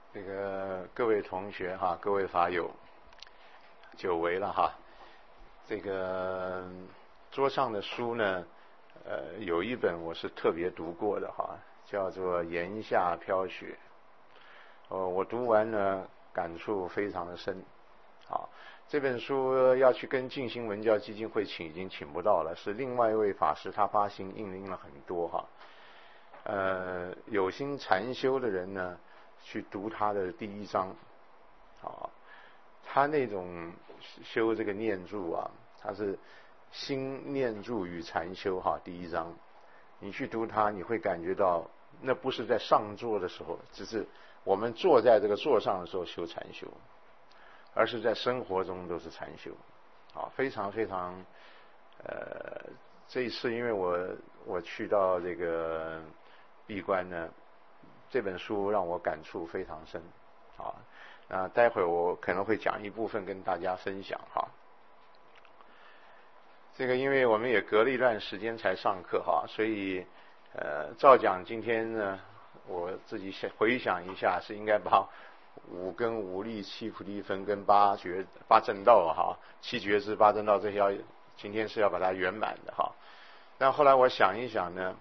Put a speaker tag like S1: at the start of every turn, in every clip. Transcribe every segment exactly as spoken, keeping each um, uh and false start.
S1: 这个各位同学哈，各位法友，久违了哈。这个桌上的书呢，呃，有一本我是特别读过的哈，叫做《檐下飘雪》。呃，我读完呢，感触非常的深。好，这本书要去跟静心文教基金会请，已经请不到了，是另外一位法师他发行印印了很多哈。呃，有心禅修的人呢，去读他的第一章，啊，他那种修这个念住啊，他是心念住与禅修哈，第一章，你去读它，你会感觉到那不是在上座的时候，只是我们坐在这个座上的时候修禅修，而是在生活中都是禅修，啊，非常非常，呃，这一次因为我我去到这个闭关呢，这本书让我感触非常深，啊，那待会儿我可能会讲一部分跟大家分享哈。这个因为我们也隔了一段时间才上课哈，所以呃，照讲今天呢，我自己回想一下，是应该把五根五力七菩提分跟八觉八正道哈，七觉支八正道这些要今天是要把它圆满的哈。但后来我想一想呢，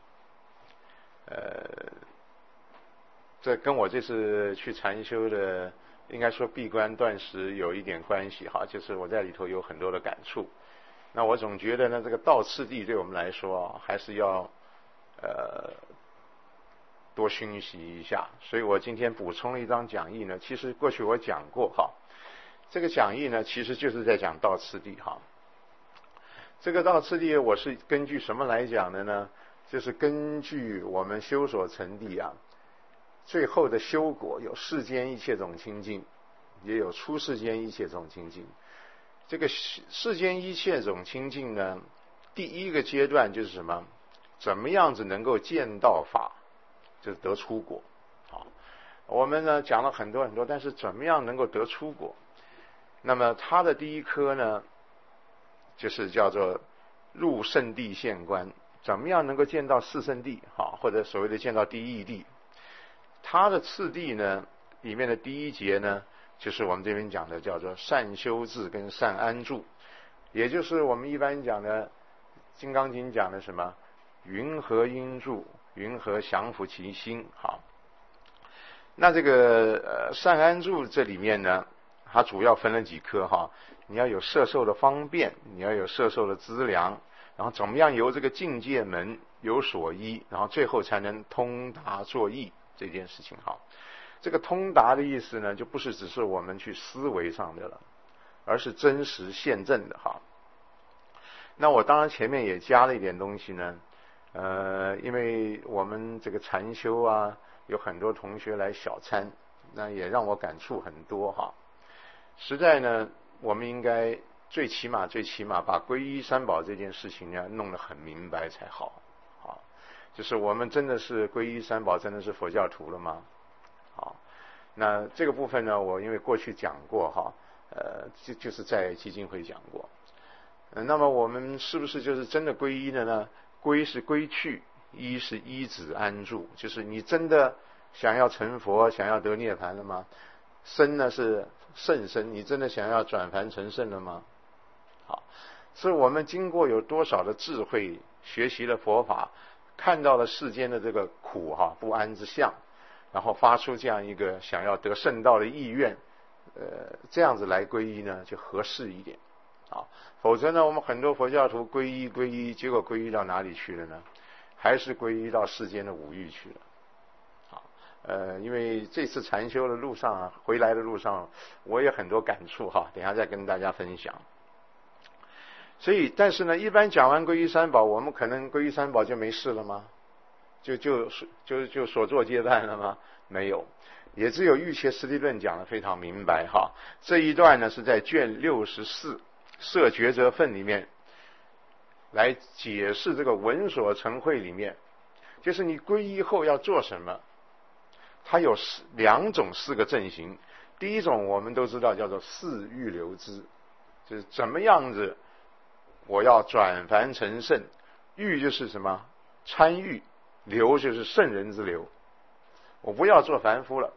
S1: 呃，这跟我这次去禅修的，应该说闭关断食有一点关系哈，就是我在里头有很多的感触。那我总觉得呢，这个道次第对我们来说啊，还是要呃多熏习一下。所以我今天补充了一张讲义呢，其实过去我讲过哈，这个讲义呢其实就是在讲道次第哈。这个道次第我是根据什么来讲的呢？就是根据我们修所成地啊，最后的修果有世间一切种清净，也有出世间一切种清净。这个世间一切种清净呢，第一个阶段就是什么？怎么样子能够见到法，就是得出果。好，我们呢讲了很多很多，但是怎么样能够得出果？那么它的第一科呢，就是叫做入圣地现观。怎么样能够见到四圣地？好，或者所谓的见到第一地？它的次第呢，里面的第一节呢，就是我们这边讲的叫做善修治跟善安住，也就是我们一般讲的《金刚经》讲的什么？云何应住？云何降伏其心？好，那这个呃善安住这里面呢，它主要分了几科哈。你要有摄受的方便，你要有摄受的资粮，然后怎么样由这个境界门有所依，然后最后才能通达作意这件事情哈。这个通达的意思呢，就不是只是我们去思维上的了，而是真实现证的哈。那我当然前面也加了一点东西呢，呃，因为我们这个禅修啊，有很多同学来小参，那也让我感触很多哈。实在呢，我们应该最起码最起码把皈依三宝这件事情呢弄得很明白才好啊。就是我们真的是皈依三宝，真的是佛教徒了吗？好，那这个部分呢，我因为过去讲过哈，呃，就就是在基金会讲过。呃，那么我们是不是就是真的皈依的呢？皈是归去，依是依止安住，就是你真的想要成佛，想要得涅槃了吗？身呢是圣身，你真的想要转凡成圣了吗？好，所以我们经过有多少的智慧，学习了佛法，看到了世间的这个苦哈不安之相，然后发出这样一个想要得圣道的意愿，呃，这样子来皈依呢就合适一点啊。否则呢，我们很多佛教徒皈依皈依，结果皈依到哪里去了呢？还是皈依到世间的五欲去了。呃，因为这次禅修的路上啊，回来的路上，我也很多感触哈，等一下再跟大家分享。所以，但是呢，一般讲完皈依三宝，我们可能皈依三宝就没事了吗？就就就就所作皆办了吗？没有，也只有《瑜伽师地论》讲得非常明白哈。这一段呢是在卷六十四摄抉择分里面来解释这个闻所成慧里面，就是你皈依后要做什么。它有两种四个正行，第一种我们都知道叫做四欲流支，就是怎么样子我要转凡成圣，欲就是什么参与，流就是圣人之流，我不要做凡夫了。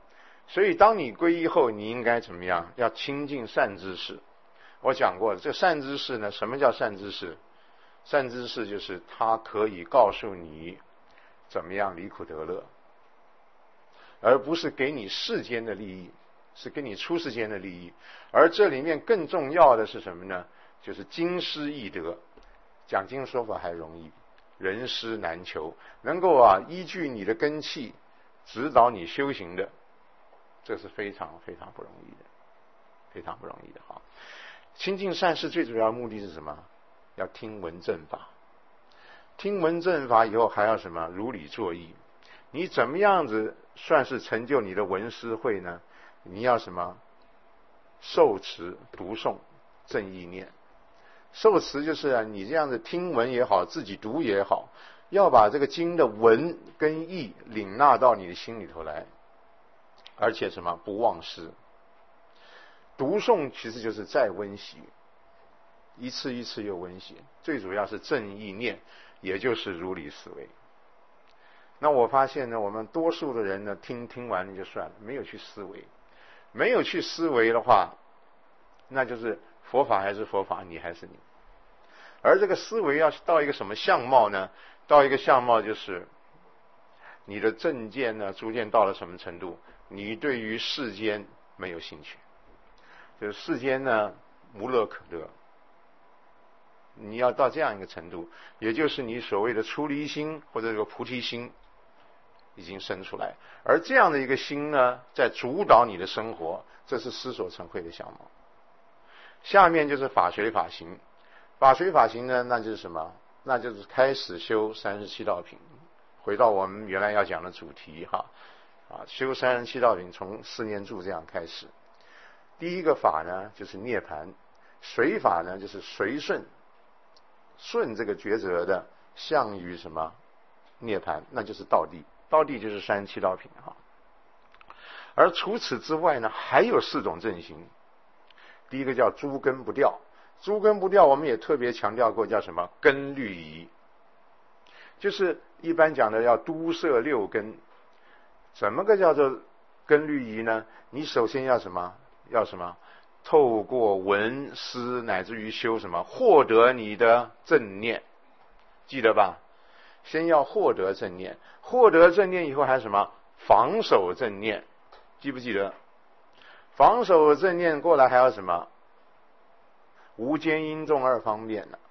S1: 所以当你皈依后，你应该怎么样？要亲近善知识。我讲过了，这善知识呢，什么叫善知识？善知识就是他可以告诉你怎么样离苦得乐，而不是给你世间的利益，是给你出世间的利益。而这里面更重要的是什么呢？就是经师易得，讲经说法还容易，人师难求。能够啊依据你的根器指导你修行的，这是非常非常不容易的，非常不容易的哈。亲近善事最主要的目的是什么？要听闻正法，听闻正法以后还要什么？如理作意。你怎么样子算是成就你的闻思慧呢？你要什么？受持读诵正意念。受持就是啊，你这样子听闻也好，自己读也好，要把这个经的文跟意领纳到你的心里头来，而且什么？不忘失。读诵其实就是再温习，一次一次又温习，最主要是正意念，也就是如理思维。那我发现呢，我们多数的人呢，听听完了就算了，没有去思维。没有去思维的话，那就是佛法还是佛法，你还是你。而这个思维要到一个什么相貌呢？到一个相貌就是你的正见呢，逐渐到了什么程度？你对于世间没有兴趣，就是世间呢无乐可得。你要到这样一个程度，也就是你所谓的出离心或者这个菩提心已经生出来，而这样的一个心呢，在主导你的生活，这是思所成慧的相貌。下面就是法随法行，法随法行呢，那就是什么？那就是开始修三十七道品。回到我们原来要讲的主题哈，啊，修三十七道品从四念住这样开始。第一个法呢，就是涅槃；随法呢，就是随顺，顺这个抉择的向于什么？涅槃，那就是道地。道地就是三十七道品哈。而除此之外呢，还有四种正行。第一个叫诸根不掉，诸根不掉我们也特别强调过，叫什么？根律仪，就是一般讲的要都摄六根。怎么个叫做根律仪呢？你首先要什么？要什么？透过闻思乃至于修什么？获得你的正念，记得吧？先要获得正念，获得正念以后还有什么？防守正念，记不记得？防守正念过来还有什么？无间因众二方面呢？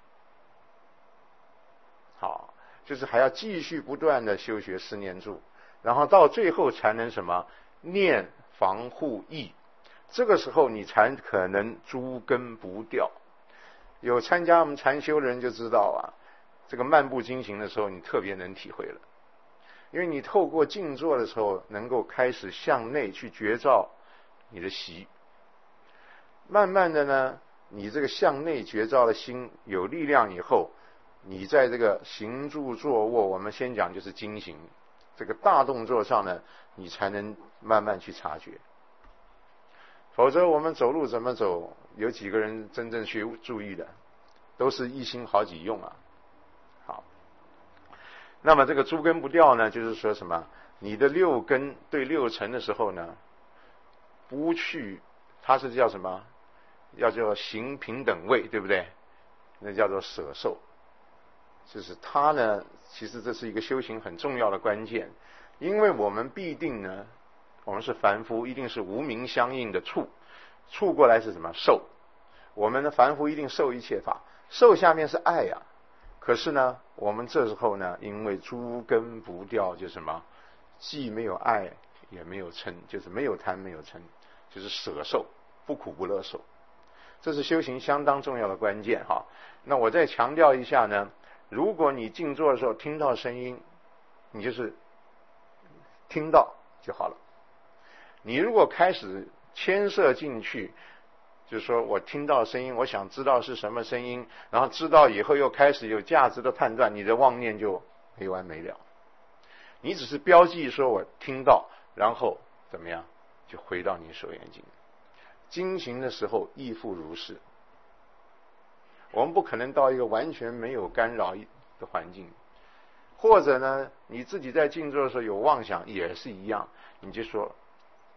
S1: 好，就是还要继续不断的修学四念住，然后到最后才能什么？念防护意，这个时候你才可能诸根不掉。有参加我们禅修的人就知道啊，这个漫步经行的时候，你特别能体会了，因为你透过静坐的时候，能够开始向内去觉照你的习，慢慢的呢，你这个向内觉照的心有力量以后，你在这个行住坐卧，我们先讲就是经行这个大动作上呢，你才能慢慢去察觉。否则我们走路怎么走？有几个人真正去注意的？都是一心好几用啊。好，那么这个诸根不掉呢，就是说什么？你的六根对六尘的时候呢，不去，它是叫什么？要叫行平等位，对不对？那叫做舍受。就是它呢，其实这是一个修行很重要的关键，因为我们必定呢，我们是凡夫，一定是无明相应的触，触过来是什么？受。我们的凡夫一定受一切法，受下面是爱呀、啊。可是呢，我们这时候呢，因为诸根不掉，就是什么？既没有爱，也没有嗔，就是没有贪，没有嗔，就是舍受，不苦不乐受。这是修行相当重要的关键哈。那我再强调一下呢，如果你静坐的时候听到声音，你就是听到就好了。你如果开始牵涉进去，就是说我听到声音，我想知道是什么声音，然后知道以后又开始有价值的判断，你的妄念就没完没了。你只是标记说我听到，然后怎么样就回到你所缘境。经行的时候亦复如是。我们不可能到一个完全没有干扰的环境，或者呢，你自己在静坐的时候有妄想也是一样，你就说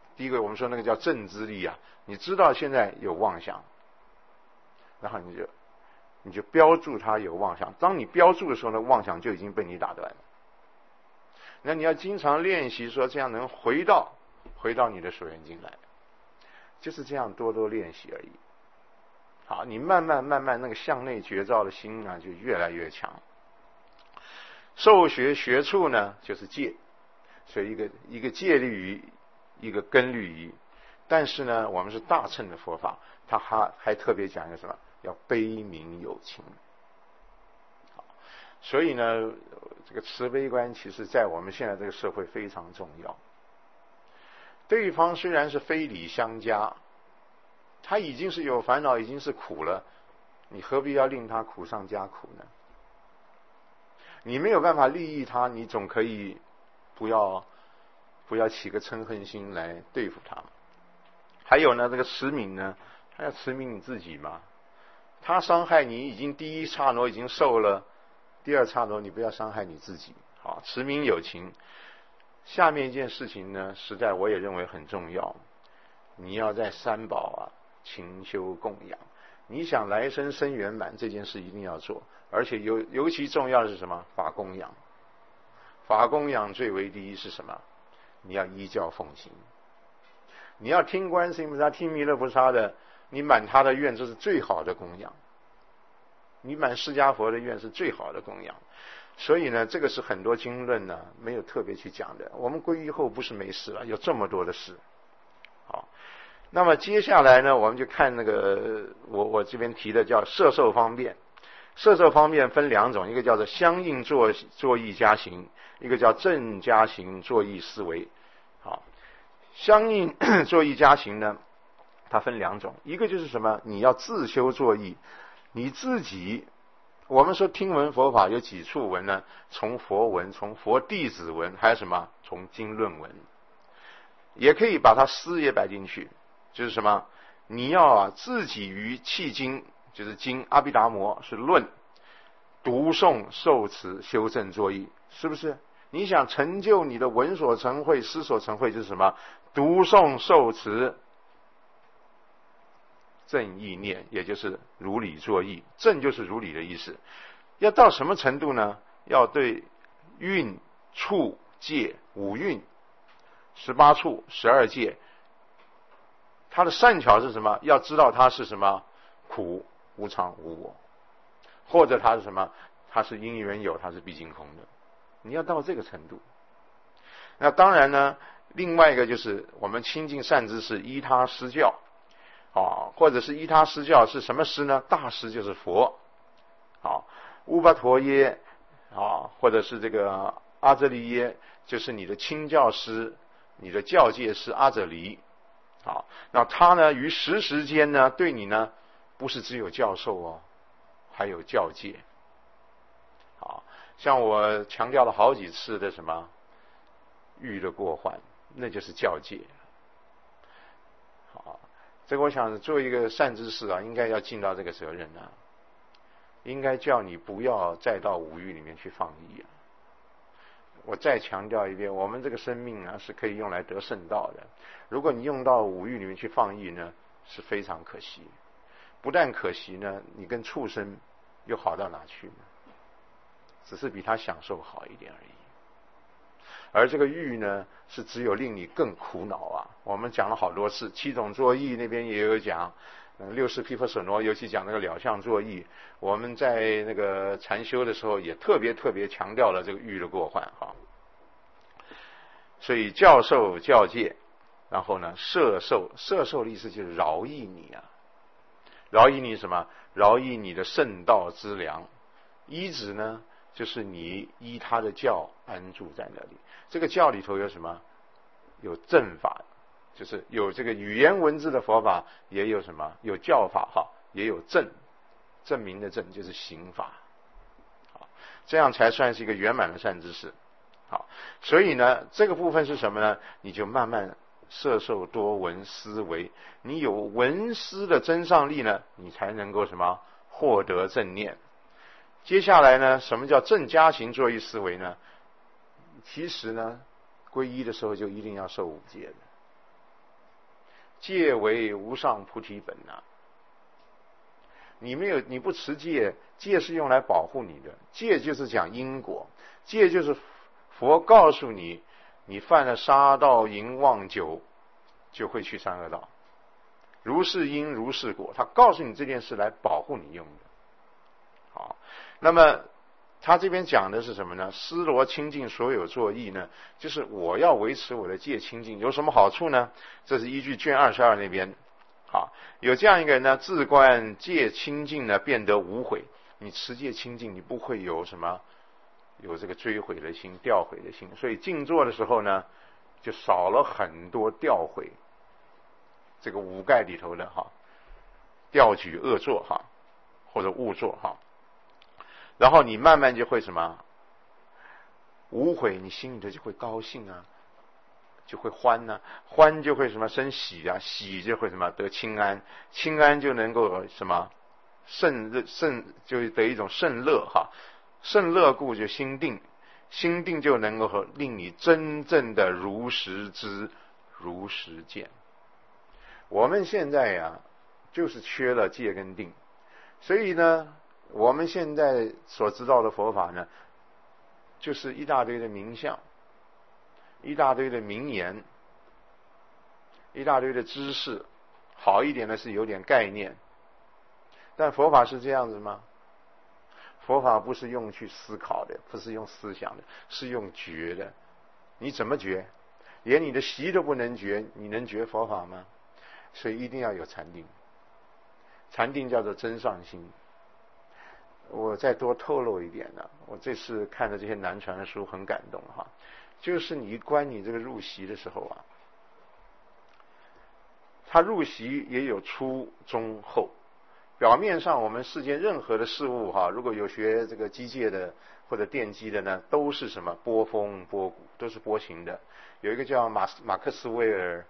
S1: 第一个我们说那个叫正知力啊，你知道现在有妄想，然后你就你就标注它有妄想。当你标注的时候呢，妄想就已经被你打断了。那你要经常练习说，这样能回到回到你的所缘境来，就是这样多多练习而已。好，你慢慢慢慢那个向内觉照的心啊，就越来越强。受学学处呢，就是戒，所以一个一个戒律仪，一个根律仪。但是呢，我们是大乘的佛法，他还还特别讲一个什么？要悲悯有情。好，所以呢，这个慈悲观其实在我们现在这个社会非常重要。对方虽然是非礼相加，他已经是有烦恼，已经是苦了，你何必要令他苦上加苦呢？你没有办法利益他，你总可以不要不要起个嗔恨心来对付他。还有呢，这个慈悯呢，他要慈悯你自己嘛。他伤害你，已经第一刹那已经受了，第二刹那你不要伤害你自己。好，慈悯有情。下面一件事情呢，实在我也认为很重要，你要在三宝啊勤修供养。你想来生生圆满这件事一定要做，而且尤尤其重要的是什么？法供养。法供养最为第一是什么？你要依教奉行。你要听观世音菩萨、听弥勒菩萨的，你满他的愿，这是最好的供养。你满释迦佛的愿是最好的供养。所以呢，这个是很多经论呢没有特别去讲的。我们皈依后不是没事了，有这么多的事。好，那么接下来呢，我们就看那个我我这边提的叫摄受方便。摄受方便分两种，一个叫做相应作作意加行，一个叫正加行作意思维。好，相应作意加行呢，它分两种，一个就是什么？你要自修作意，你自己。我们说听闻佛法有几处闻呢？从佛文，从佛弟子文，还有什么？从经论文，也可以把它思也摆进去。就是什么？你要啊自己于契经，就是经阿毗达摩是论，读诵受持修正作意，是不是？你想成就你的闻所成慧、思所成慧，就是什么？读诵受持正意念，也就是如理作意。正就是如理的意思。要到什么程度呢？要对蕴、处、戒五蕴、十八处、十二戒，它的善巧是什么？要知道它是什么？苦、无常、无我，或者它是什么？它是因缘有，它是毕竟空的。你要到这个程度。那当然呢，另外一个就是我们亲近善知识，依他施教。啊，或者是依他施教是什么师呢？大师就是佛。好，乌巴陀耶啊，或者是这个阿遮离耶，就是你的亲教师，你的教戒师阿遮离。好，那他呢，于时时间呢，对你呢，不是只有教授哦，还有教戒。好，像我强调了好几次的什么欲的过患，那就是教戒。好。这个我想做一个善知识啊，应该要尽到这个责任啊，应该叫你不要再到五欲里面去放逸啊。我再强调一遍，我们这个生命啊是可以用来得圣道的。如果你用到五欲里面去放逸呢，是非常可惜。不但可惜呢，你跟畜生又好到哪去呢？只是比他享受好一点而已。而这个欲呢，是只有令你更苦恼啊！我们讲了好多次，七种作意那边也有讲，嗯，六识毗婆舍那尤其讲那个了相作意。我们在那个禅修的时候也特别特别强调了这个欲的过患哈。所以教授教戒，然后呢摄受，摄受的意思就是饶益你啊，饶益你什么？饶益你的圣道之良。依止呢，就是你依他的教安住在那里。这个教里头有什么？有正法，就是有这个语言文字的佛法，也有什么？有教法哈，也有正，证明的正就是行法。好，这样才算是一个圆满的善知识。好，所以呢，这个部分是什么呢？你就慢慢摄受多闻思维，你有闻思的增上力呢，你才能够什么？获得正念。接下来呢，什么叫正加行作意思维呢？其实呢，皈依的时候就一定要受五戒的。 戒为无上菩提本呐、啊。你没有，你不持戒，戒是用来保护你的，戒就是讲因果，戒就是佛告诉你，你犯了杀盗淫妄酒，就会去三恶道，如是因如是果，他告诉你这件事来保护你用的。好，那么他这边讲的是什么呢？思罗清净所有作意呢，就是我要维持我的戒清净，有什么好处呢？这是依据卷二十二那边。好，有这样一个人呢，自观戒清净呢，变得无悔。你持戒清净，你不会有什么有这个追悔的心、掉悔的心，所以静坐的时候呢，就少了很多掉悔。这个五盖里头的哈，调举恶作哈，或者误作哈，然后你慢慢就会什么无悔，你心里头就会高兴啊。就会欢呢、啊，欢就会什么生喜啊，喜就会什么得清安，清安就能够什么胜胜就得一种胜乐哈，胜乐故就心定，心定就能够令你真正的如实知如实见。我们现在呀，就是缺了戒跟定，所以呢，我们现在所知道的佛法呢，就是一大堆的名相。一大堆的名言，一大堆的知识，好一点的是有点概念。但佛法是这样子吗？佛法不是用去思考的，不是用思想的，是用觉的。你怎么觉？连你的习都不能觉，你能觉佛法吗？所以一定要有禅定。禅定叫做真上心。我再多透露一点呢，我这次看的这些南传的书很感动哈。就是你观你这个入息的时候啊，他入息也有初中后。表面上我们世间任何的事物哈，如果有学这个机械的或者电机的呢，都是什么波峰波谷，都是波形的。有一个叫马马克斯韦尔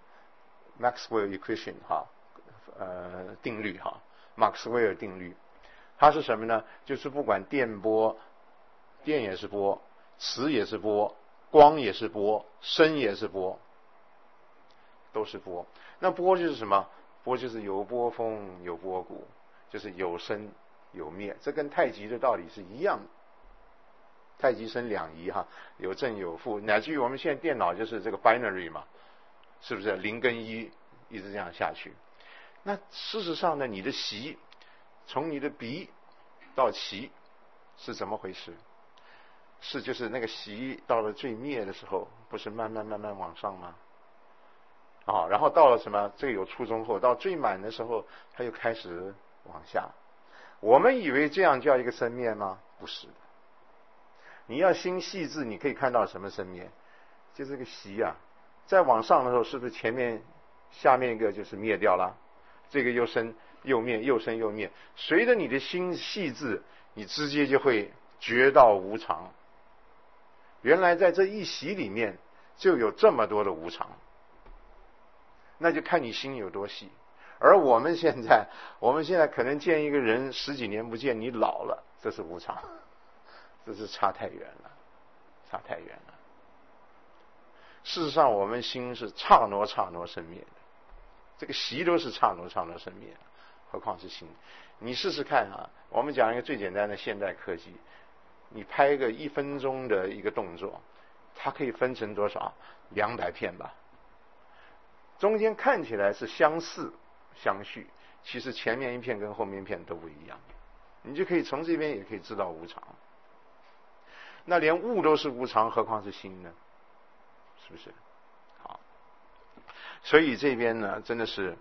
S1: Maxwell equation 哈，呃定律哈，马克斯韦尔定律，它是什么呢？就是不管电波，电也是波，磁也是波。光也是波，声也是波，都是波。那波就是什么？波就是有波峰有波谷，就是有生有灭。这跟太极的道理是一样的。太极生两仪哈，有正有负，乃至于我们现在电脑就是这个 binary 嘛，是不是零跟一一直这样下去？那事实上呢，你的习从你的鼻到齐是怎么回事？是就是那个习到了最灭的时候，不是慢慢慢慢往上吗？啊，然后到了什么？这个有初中后，到最满的时候，它又开始往下。我们以为这样叫一个生灭吗？不是的。你要心细致，你可以看到什么生灭？就这个习啊，再往上的时候，是不是前面下面一个就是灭掉了？这个又生又灭，又生又灭。随着你的心细致，你直接就会觉到无常。原来在这一习里面就有这么多的无常，那就看你心有多细。而我们现在，我们现在可能见一个人十几年不见，你老了，这是无常，这是差太远了，差太远了。事实上，我们心是刹那刹那生灭的，这个习都是刹那刹那生灭，何况是心？你试试看啊！我们讲一个最简单的现代科技。你拍个一分钟的一个动作，它可以分成多少？两百片吧。中间看起来是相似相续，其实前面一片跟后面一片都不一样。你就可以从这边也可以知道无常。那连物都是无常，何况是心呢？是不是？好，所以这边呢，真的是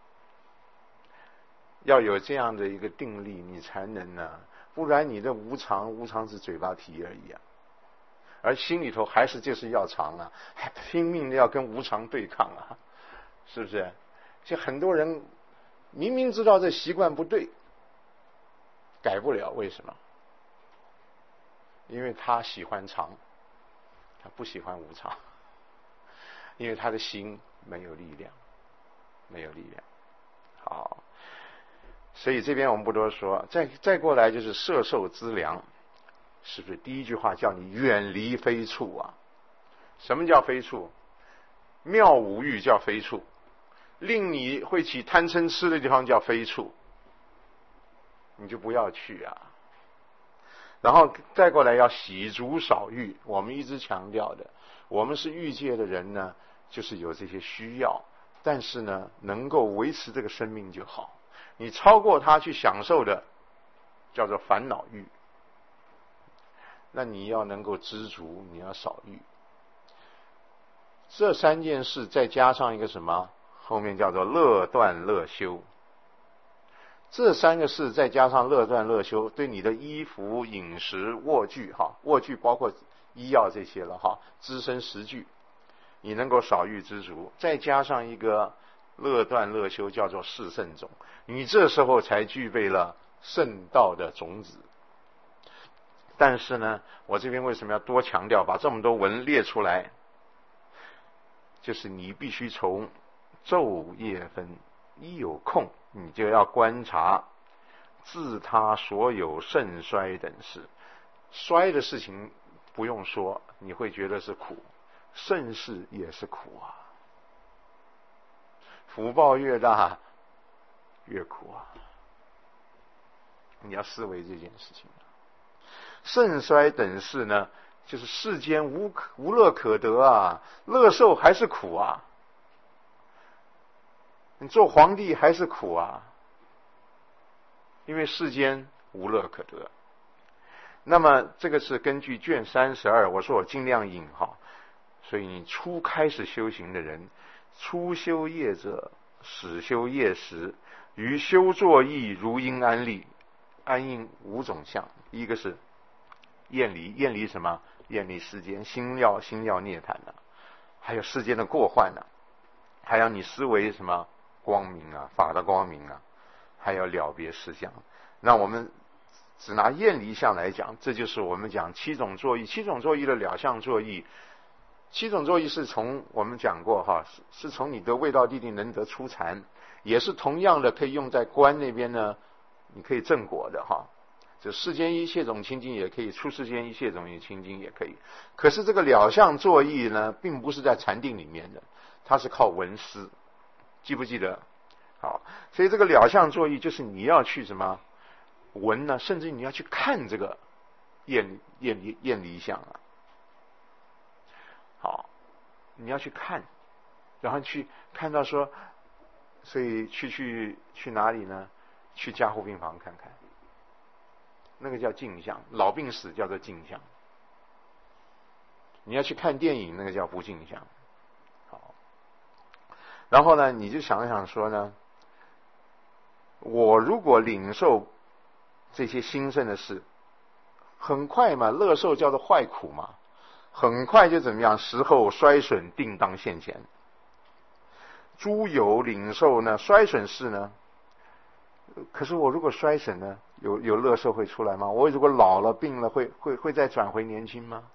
S1: 要有这样的一个定力，你才能呢。不然你的无常，无常是嘴巴提而已啊，而心里头还是就是要常啊，还拼命的要跟无常对抗啊，是不是？就很多人明明知道这习惯不对，改不了，为什么？因为他喜欢常，他不喜欢无常，因为他的心没有力量，没有力量。好。所以这边我们不多说，再再过来就是摄受资粮，是不是？第一句话叫你远离非处啊？什么叫非处？妙无欲叫非处， 令你会起贪嗔痴的地方叫非处，你就不要去啊。然后再过来要喜足少欲，我们一直强调的，我们是欲界的人呢，就是有这些需要，但是呢，能够维持这个生命就好。你超过它去享受的，叫做烦恼欲。那你要能够知足，你要少欲。这三件事再加上一个什么？后面叫做乐断乐修。这三个事再加上乐断乐修，对你的衣服、饮食、卧具，哈，卧具包括医药这些了哈，资身食具，你能够少欲知足，再加上一个乐断乐修，叫做是圣种，你这时候才具备了圣道的种子。但是呢，我这边为什么要多强调，把这么多文列出来？就是你必须从昼夜分，一有空你就要观察自他所有盛衰等事。衰的事情不用说，你会觉得是苦，盛世也是苦啊，福报越大越苦啊，你要思维这件事情。盛衰等事呢，就是世间无无乐可得啊，乐受还是苦啊，你做皇帝还是苦啊，因为世间无乐可得。那么这个是根据卷三十二，我说我尽量引哈，所以你初开始修行的人，初修业者，始修业时，于修作意如因安立。安应五种相，一个是厌离，厌离什么？厌离世间，心要心要涅槃啊，还有世间的过患啊，还有你思维什么光明啊，法的光明啊，还有了别事相。那我们只拿厌离相来讲，这就是我们讲七种作意。七种作意的了相作意，七种作意是从我们讲过哈，是从你得味道地定能得初禅，也是同样的可以用在观那边呢，你可以正果的哈。就世间一切种清净也可以，出世间一切种也清净也可以。可是这个了相作意呢，并不是在禅定里面的，它是靠闻思，记不记得？好，所以这个了相作意就是你要去什么闻呢？甚至你要去看这个厌厌离厌离相啊。好，你要去看，然后去看到说，所以去去去哪里呢？去加护病房看看。那个叫镜像，老病死叫做镜像。你要去看电影，那个叫不镜像。好，然后呢，你就想想说呢，我如果领受这些兴盛的事，很快嘛，乐受叫做坏苦嘛，很快就怎么样？时候衰损，定当现前。诸有领受呢，衰损事呢？可是我如果衰损呢，有有乐受会出来吗？我如果老了病了，会会会再转回年轻吗？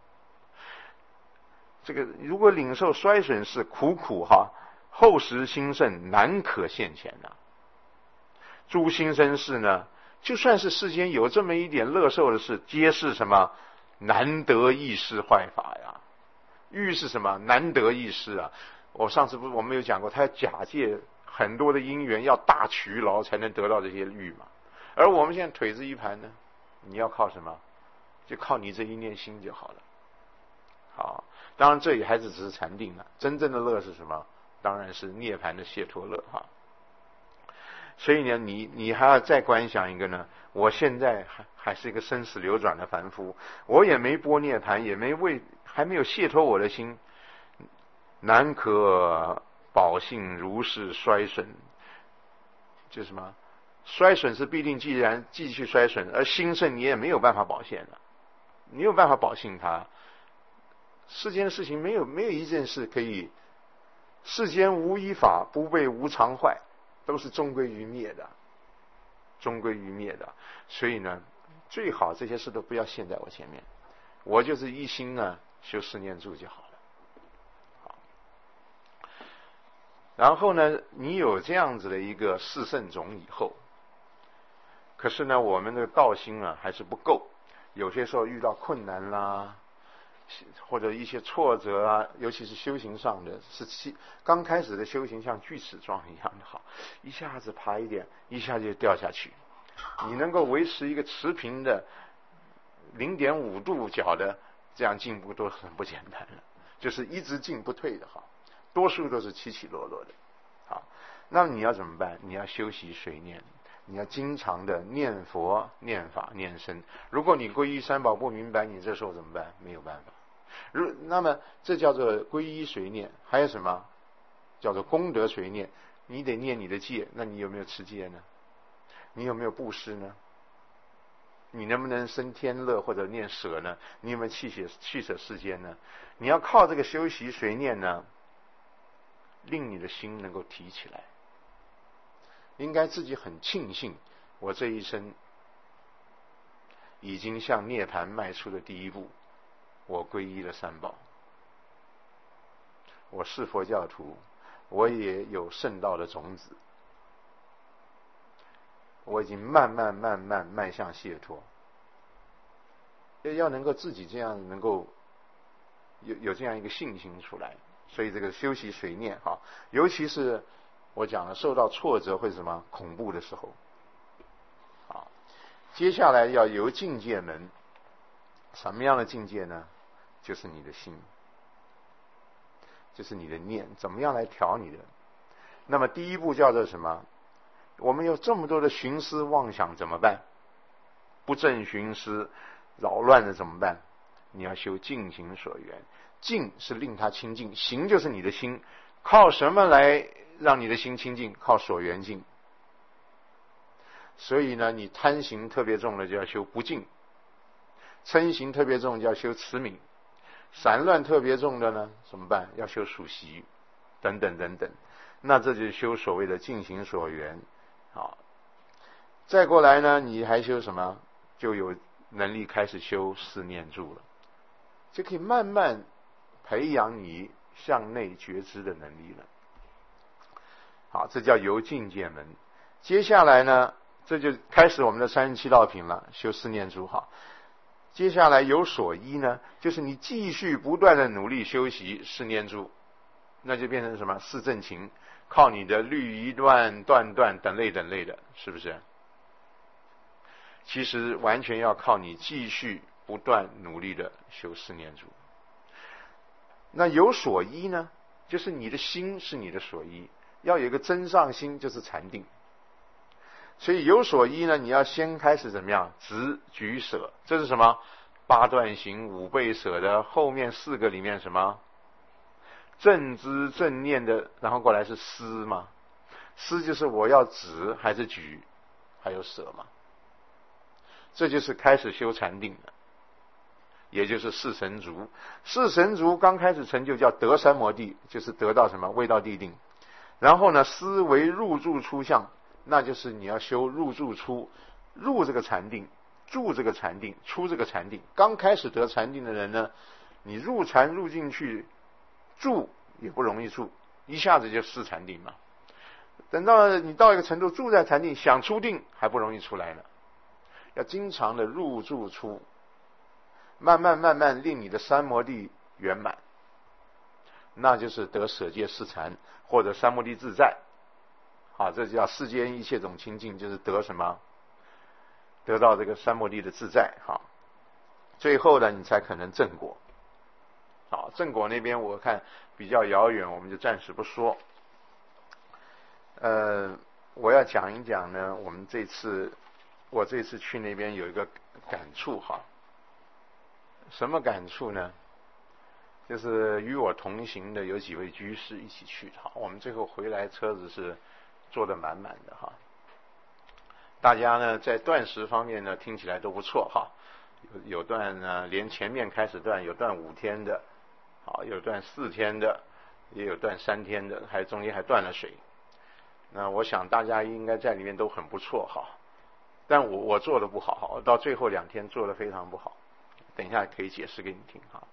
S1: 这个如果领受衰损是苦苦哈，后时兴盛难可现前呐、啊。诸心生事呢，就算是世间有这么一点乐受的事，皆是什么难得易事坏法呀？欲是什么？难得易事啊！我上次不是我们有讲过，他要假借很多的因缘，要大取劳才能得到这些欲嘛。而我们现在腿子一盘呢，你要靠什么？就靠你这一念心就好了。好，当然这也还是只是禅定了，真正的乐是什么？当然是涅槃的解脱乐哈。所以呢，你你还要再观想一个呢，我现在还还是一个生死流转的凡夫，我也没波涅槃，也没为还没有解脱我的心，难可保性如是衰损。就什么？衰损是必定既然继续衰损，而兴盛你也没有办法保现了，你有办法保性它。世间的事情没有没有一件事可以，世间无一法不被无常坏，都是终归于灭的，终归于灭的。所以呢，最好这些事都不要现在我前面，我就是一心呢修四念住就好了。好，然后呢，你有这样子的一个四圣种以后，可是呢，我们的道心啊还是不够，有些时候遇到困难啦， 或者一些挫折啊，尤其是修行上的，是其刚开始的修行像锯齿状一样的好，一下子爬一点，一下就掉下去。你能够维持一个持平的零点五度角的这样进步都很不简单了，就是一直进不退的哈，多数都是起起落落的。好，那么你要怎么办？你要修习随念，你要经常的念佛、念法、念僧。如果你皈依三宝不明白，你这时候怎么办？没有办法。如那么这叫做皈依随念。还有什么叫做功德随念？你得念你的戒，那你有没有持戒呢？你有没有布施呢？你能不能生天乐或者念舍呢？你有没有弃舍弃舍世间呢？你要靠这个修习随念呢，令你的心能够提起来。应该自己很庆幸，我这一生已经向涅槃迈出了第一步，我皈依了三宝，我是佛教徒，我也有圣道的种子，我已经慢慢慢慢迈向解脱。要能够自己这样能够有有这样一个信心出来，所以这个修习随念哈，尤其是我讲了受到挫折或者什么恐怖的时候，好，接下来要由境界门。什么样的境界呢？就是你的心，就是你的念，怎么样来调你的？那么第一步叫做什么？我们有这么多的寻思妄想怎么办？不正寻思扰乱了怎么办？你要修净行所缘。净是令它清净，行就是你的心。靠什么来让你的心清净？靠所缘境。所以呢，你贪行特别重的就要修不净，嗔行特别重就要修慈悯，散乱特别重的呢怎么办？要修属习等等等等。那这就是修所谓的净行所缘。好，再过来呢，你还修什么？就有能力开始修四念住了，就可以慢慢培养你向内觉知的能力了。好，这叫由境界门。接下来呢，这就开始我们的三十七道品了，修四念住。好，接下来有所依呢，就是你继续不断的努力修习四念住，那就变成什么？四正勤，靠你的律仪断、断断等类等类的，是不是？其实完全要靠你继续不断努力的修四念住。那有所依呢，就是你的心是你的所依，要有一个真上心，就是禅定。所以有所依呢，你要先开始怎么样？执举舍，这是什么？八段行五倍舍的后面四个里面什么？正知正念的，然后过来是思嘛。思就是我要执还是举，还有舍嘛。这就是开始修禅定了，也就是四神足。四神足刚开始成就叫得三摩地，就是得到什么？未到地定。然后呢，思为入住出相，那就是你要修入住出，入这个禅定，住这个禅定，出这个禅定。刚开始得禅定的人呢，你入禅入进去，住也不容易住，一下子就失禅定嘛。等到你到一个程度，住在禅定，想出定还不容易出来了。要经常的入住出，慢慢慢慢令你的三摩地圆满，那就是得舍戒四禅或者三摩地自在。好，这叫世间一切种清净，就是得什么？得到这个三摩地的自在。好，最后呢，你才可能正果。好，正果那边我看比较遥远，我们就暂时不说。呃，我要讲一讲呢，我们这次我这次去那边有一个感触哈。什么感触呢？就是与我同行的有几位居士一起去，哈，我们最后回来车子是坐得满满的哈。大家呢在断食方面呢听起来都不错哈，有有段呢连前面开始断，有断五天的，好，有断四天的，也有断三天的，还中间还断了水。那我想大家应该在里面都很不错哈，但我我做的不好，到最后两天做的非常不好，等一下可以解释给你听哈。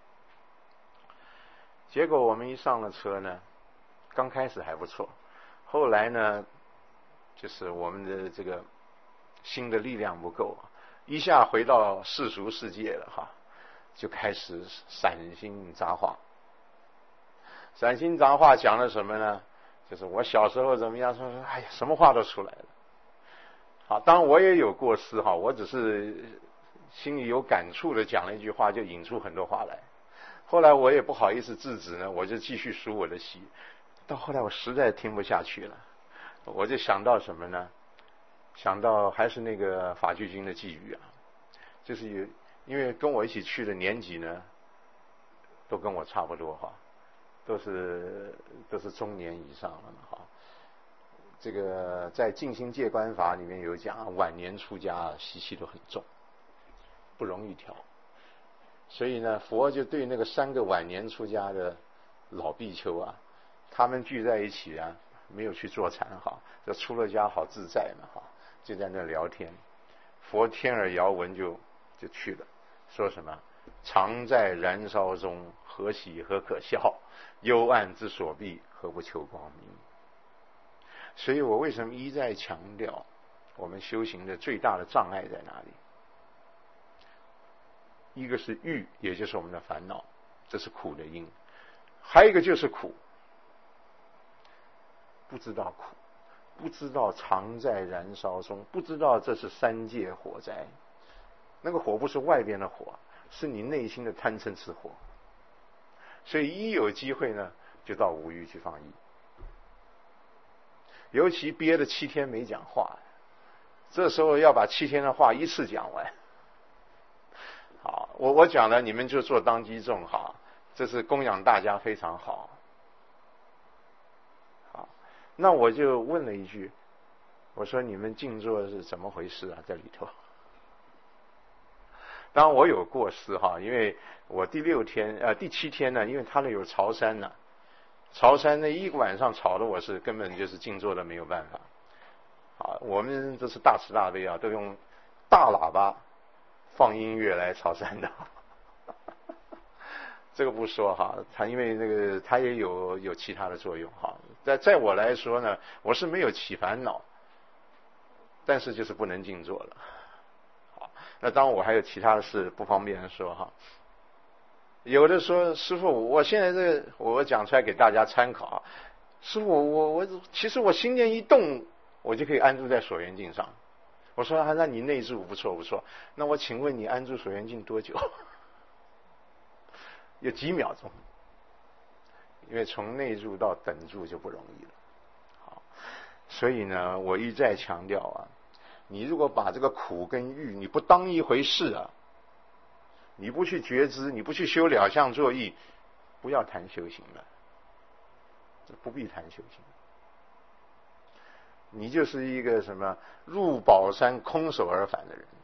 S1: 结果我们一上了车呢，刚开始还不错，后来呢，就是我们的这个心的力量不够，一下回到世俗世界了哈。 就开始散心杂话。散心杂话讲了什么呢？就是我小时候怎么样，说说，哎呀，什么话都出来了。好，当然我也有过失哈，我只是心里有感触的讲了一句话，就引出很多话来。后来我也不好意思制止呢，我就继续数我的戏。到后来我实在听不下去了，我就想到什么呢？想到还是那个法句经的寄语啊，就是有因为跟我一起去的年级呢，都跟我差不多哈，都是都是中年以上了嘛哈。这个在静心戒观法里面有讲，晚年出家习气都很重，不容易调。所以呢，佛就对那个三个晚年出家的老比丘啊，他们聚在一起啊，没有去坐禅哈，这出了家好自在嘛哈，就在那聊天。佛天耳遥闻就就去了，说什么常在燃烧中，何喜何可笑？幽暗之所避，何不求光明？所以我为什么一再强调，我们修行的最大的障碍在哪里？一个是欲，也就是我们的烦恼，这是苦的因；还有一个就是苦，不知道苦，不知道常在燃烧中，不知道这是三界火灾。那个火不是外边的火，是你内心的贪嗔痴火。所以一有机会呢，就到无欲去放逸。尤其憋了七天没讲话，这时候要把七天的话一次讲完。好，我我讲了，你们就做当机众哈，这是供养大家非常好。好，那我就问了一句，我说你们静坐是怎么回事啊？在里头，当然我有过失哈，因为我第六天呃第七天呢，因为他那有朝山呢，朝山那一个晚上吵得我是根本就是静坐的没有办法。好，我们这是大慈大悲啊，都用大喇叭放音乐来朝山的。这个不说哈，它因为那个它也有有其他的作用哈。在在我来说呢，我是没有起烦恼，但是就是不能静坐了。好，那当然我还有其他的事不方便说哈。有的说师父，我现在这个我讲出来给大家参考。师父，我我其实我心念一动，我就可以安住在所缘境上。我说啊，那你内住不错不错。那我请问你安住所缘境多久？有几秒钟？因为从内住到等住就不容易了。好，所以呢，我一再强调啊，你如果把这个苦跟欲你不当一回事啊，你不去觉知，你不去修了相作意，不要谈修行了，不必谈修行。你就是一个什么入宝山空手而返的人，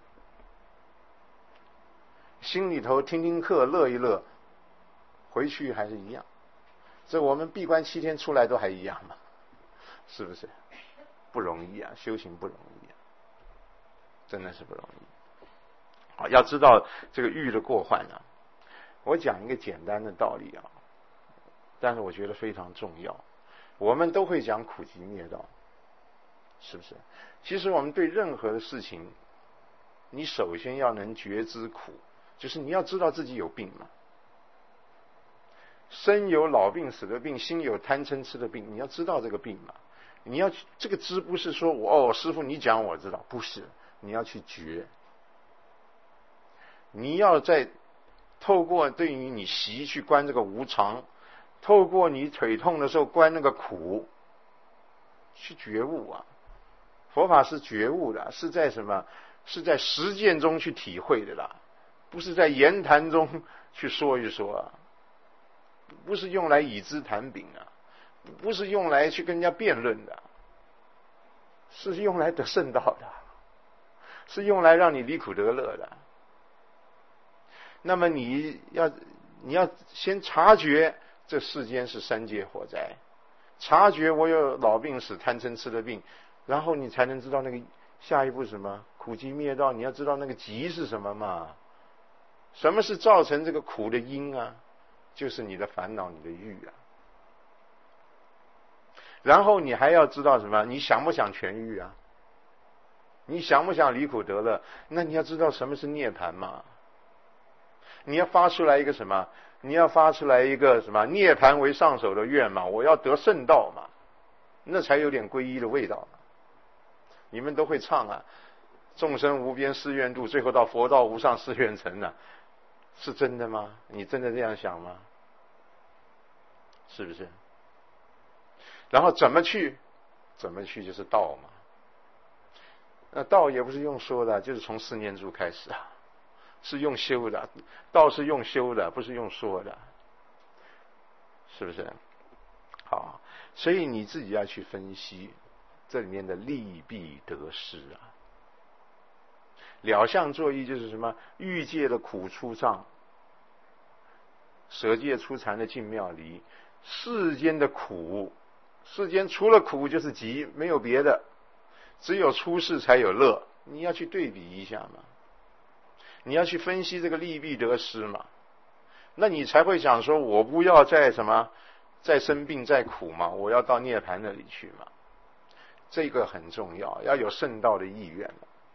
S1: 心里头听听课乐一乐，回去还是一样。这我们闭关七天出来都还一样嘛，是不是？不容易啊，修行不容易啊，真的是不容易。啊，要知道这个欲的过患啊，我讲一个简单的道理啊，但是我觉得非常重要。我们都会讲苦集灭道，是不是？其实我们对任何的事情，你首先要能觉知苦，就是你要知道自己有病嘛。身有老病死的病，心有贪嗔痴的病，你要知道这个病嘛。你要这个知不是说我哦师父你讲我知道，不是，你要去觉。你要在透过对于你习去观这个无常，透过你腿痛的时候观那个苦，去觉悟啊。佛法是觉悟的，是在什么？是在实践中去体会的啦，不是在言谈中去说一说啊，不是用来以资谈饼啊，不是用来去跟人家辩论的，是用来得圣道的，是用来让你离苦得乐的。那么你要你要先察觉这世间是三界火灾，察觉我有老病死贪嗔痴的病，然后你才能知道那个下一步是什么，苦集灭道。你要知道那个集是什么嘛？什么是造成这个苦的因啊？就是你的烦恼，你的欲啊。然后你还要知道什么？你想不想痊愈啊？你想不想离苦得乐？那你要知道什么是涅槃嘛？ 你要发出来一个什么？你要发出来一个什么？涅槃为上首的愿嘛，我要得圣道嘛，那才有点皈依的味道嘛。你们都会唱啊，众生无边誓愿度，最后到佛道无上誓愿成啊，是真的吗？你真的这样想吗？是不是？然后怎么去？怎么去就是道嘛。那道也不是用说的，就是从四念住开始啊，是用修的。道是用修的，不是用说的，是不是？好，所以你自己要去分析这里面的利弊得失啊。了相作意就是什么？欲界的苦出障，舍界出禅的进妙离。世间的苦，世间除了苦就是集，没有别的，只有出世才有乐。你要去对比一下嘛，你要去分析这个利弊得失嘛，那你才会想说，我不要再什么，再生病再苦嘛，我要到涅槃那里去嘛。这个很重要，要有圣道的意愿，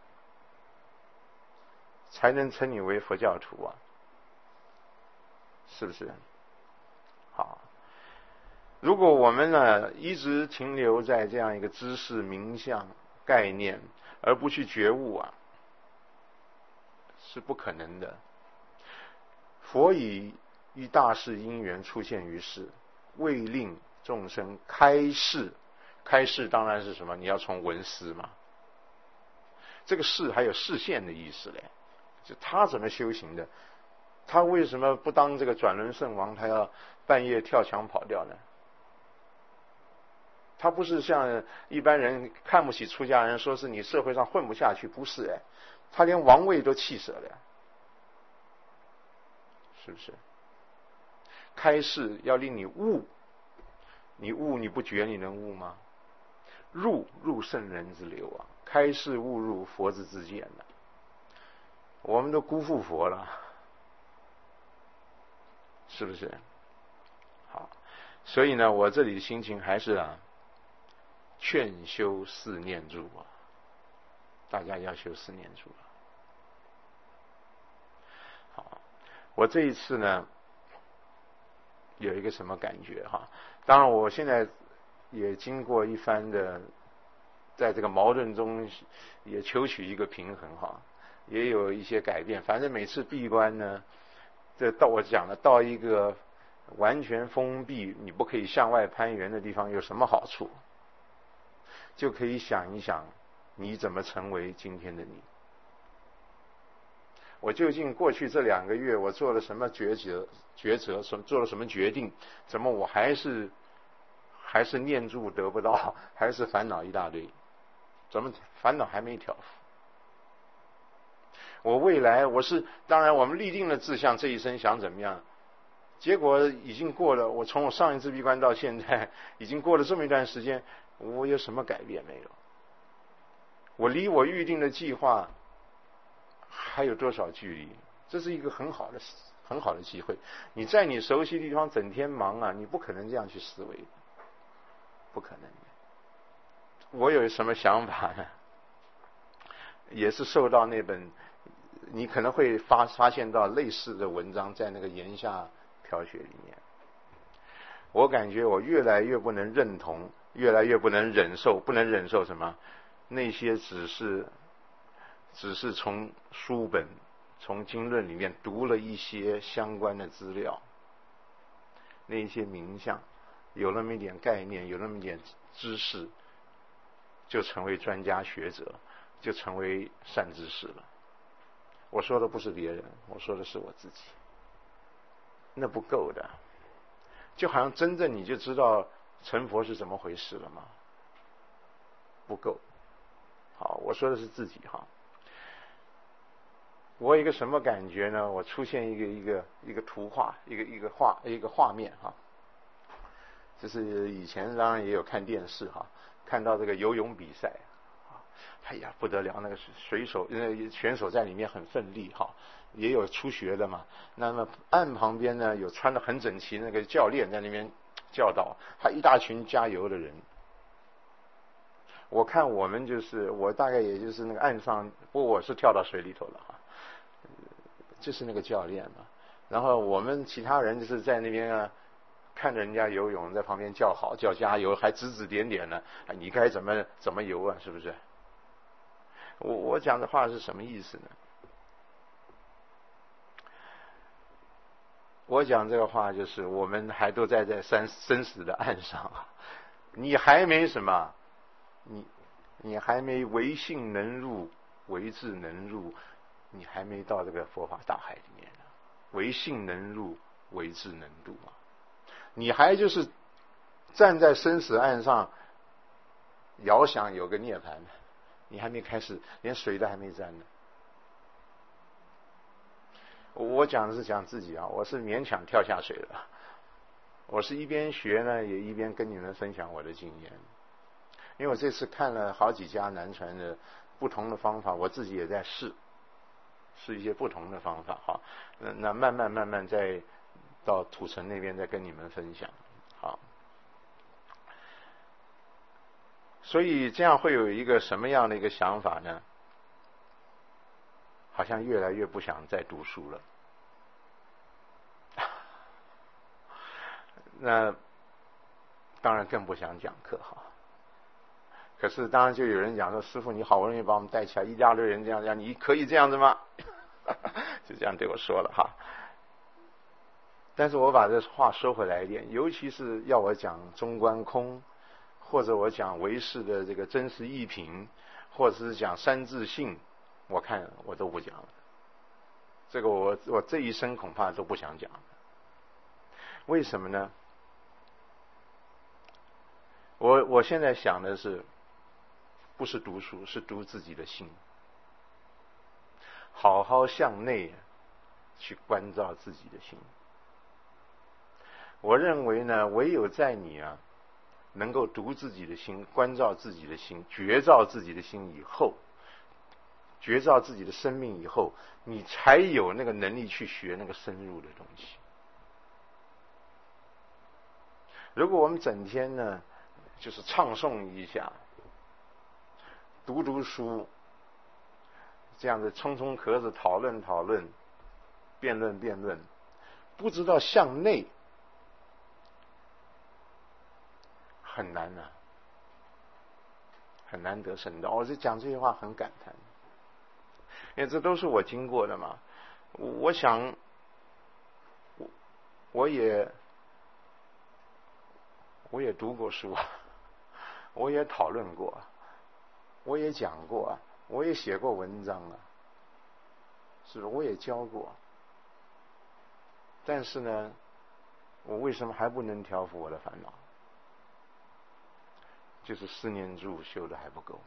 S1: 才能称你为佛教徒啊，是不是？好。如果我们呢一直停留在这样一个知识名相概念，而不去觉悟啊，是不可能的。佛以一大事因缘出现于世，为令众生开示。开示当然是什么？你要从闻思嘛。这个示还有示现的意思嘞，就他怎么修行的？他为什么不当这个转轮圣王，他要半夜跳墙跑掉呢？他不是像一般人看不起出家人，说是你社会上混不下去，不是哎，他连王位都弃舍了，是不是？开示要令你悟，你悟你不觉你能悟吗？入入圣人之流啊，开示悟入佛之自见了。我们都辜负佛了，是不是？好，所以呢，我这里的心情还是啊。劝修四念住啊，大家要修四念住啊。好，我这一次呢，有一个什么感觉哈？当然，我现在也经过一番的，在这个矛盾中也求取一个平衡哈，也有一些改变。反正每次闭关呢，这到我讲了，到一个完全封闭，你不可以向外攀援的地方，有什么好处？就可以想一想，你怎么成为今天的你？我究竟过去这两个月，我做了什么抉择？抉择什做了什么决定？怎么我还是还是念住得不到，还是烦恼一大堆？怎么烦恼还没调伏？我未来我是当然，我们立定了志向，这一生想怎么样？结果已经过了，我从我上一次闭关到现在，已经过了这么一段时间。我有什么改变没有？我离我预定的计划还有多少距离？这是一个很好的很好的机会。你在你熟悉的地方整天忙啊，你不可能这样去思维，不可能的。我有什么想法呢？也是受到那本，你可能会发发现到类似的文章在那个言下飘雪里面。我感觉我越来越不能认同。越来越不能忍受，不能忍受什么？那些只是，只是从书本、从经论里面读了一些相关的资料，那一些名相，有那么一点概念，有那么一点知识，就成为专家学者，就成为善知识了。我说的不是别人，我说的是我自己。那不够的，就好像真正你就知道。成佛是怎么回事了吗？不够。好，我说的是自己哈。我有一个什么感觉呢？我出现一个一个一个图画，一个一个画一个画面哈。就是以前当然也有看电视哈，看到这个游泳比赛啊，哎呀不得了，那个水手呃选手在里面很奋力哈，也有初学的嘛。那么岸旁边呢有穿得很整齐那个教练在那边。教导还一大群加油的人，我看我们就是我大概也就是那个岸上，不过我是跳到水里头了哈，就是那个教练嘛， 然后我们其他人就是在那边啊，看着人家游泳，在旁边叫好叫加油，还指指点点呢，你该怎么怎么游啊，是不是？我我讲的话是什么意思呢？我讲这个话就是，我们还都在在生生死的岸上，你还没什么，你你还没唯信能入，唯智能入，你还没到这个佛法大海里面呢。唯信能入，唯智能度啊！你还就是站在生死岸上，遥想有个涅槃呢，你还没开始，连水都还没沾呢。我讲的是讲自己啊，我是勉强跳下水了。我是一边学呢，也一边跟你们分享我的经验。因为我这次看了好几家南传的不同的方法，我自己也在试，试一些不同的方法哈。那那慢慢慢慢再到土城那边再跟你们分享。好，所以这样会有一个什么样的一个想法呢？好像越来越不想再读书了。那当然更不想讲课哈。可是当然就有人讲说，师父你好不容易把我们带起来，一大堆人这样这样，你可以这样子吗？就这样对我说了哈。但是我把这话说回来一点，尤其是要我讲中观空，或者我讲唯识的这个真实义品，或者是讲三自性，我看我都不讲了。这个我我这一生恐怕都不想讲。为什么呢？我我现在想的是，不是读书，是读自己的心，好好向内去关照自己的心。我认为呢，唯有在你啊能够读自己的心，关照自己的心，觉照自己的心以后，觉照自己的生命以后，你才有那个能力去学那个深入的东西。如果我们整天呢就是唱诵一下，读读书，这样子冲冲壳子，讨论讨论，辩论辩论，不知道向内，很难啊，很难得深道。我是讲这些话很感叹，因为这都是我经过的嘛。我想，我我也我也读过书，我也讨论过，我也讲过，我也写过文章啊，是不是？我也教过。但是呢，我为什么还不能调伏我的烦恼？就是四念住修的还不够，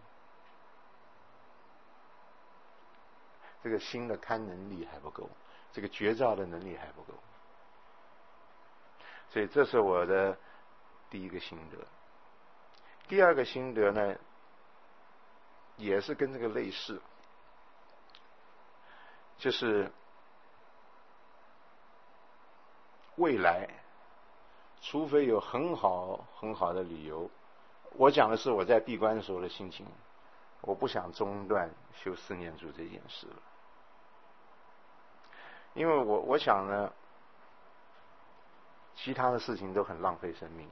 S1: 这个心的堪能力还不够，这个觉照的能力还不够。所以这是我的第一个心得。第二个心得呢，也是跟这个类似，就是未来除非有很好很好的理由，我讲的是我在闭关时候的心情，我不想中断修四念住这件事了。因为我我想呢，其他的事情都很浪费生命。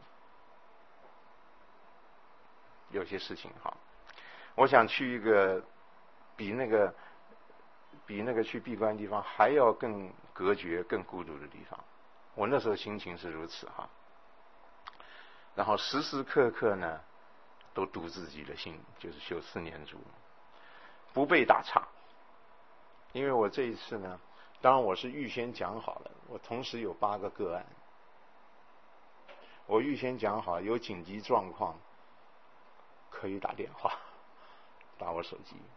S1: 有些事情哈，我想去一个比那个比那个去闭关的地方还要更隔绝、更孤独的地方。我那时候心情是如此哈。然后时时刻刻呢，都读自己的心，就是修四念住，不被打岔。因为我这一次呢，当然我是预先讲好了，我同时有八个个案，我预先讲好，有紧急状况可以打电话，打我手机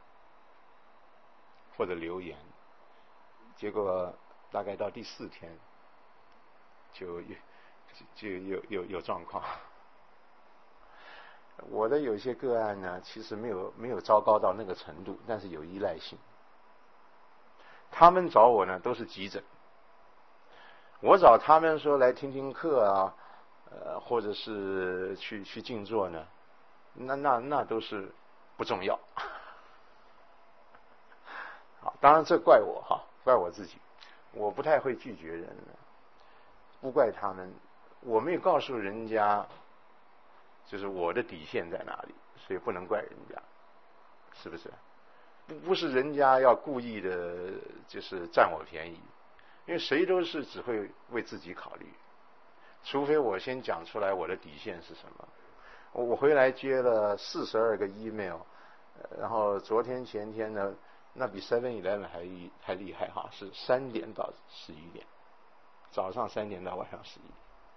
S1: 或者留言。结果大概到第四天，就有就有有有状况。我的有些个案呢，其实没有没有糟糕到那个程度，但是有依赖性。他们找我呢都是急诊，我找他们说来听听课啊，呃，或者是去去静坐呢，那那那都是不重要。好，当然这怪我哈，怪我自己。 我不太会拒绝人，不怪他们，我没有告诉人家，就是我的底线在哪里，所以不能怪人家，是不是？不不是人家要故意的，就是占我便宜，因为谁都是只会为自己考虑，除非我先讲出来我的底线是什么。我回来接了四十二个 email， 然后昨天前天呢，那比 seven eleven 还还厉害哈，是三点到十一点，早上三点到晚上十一点。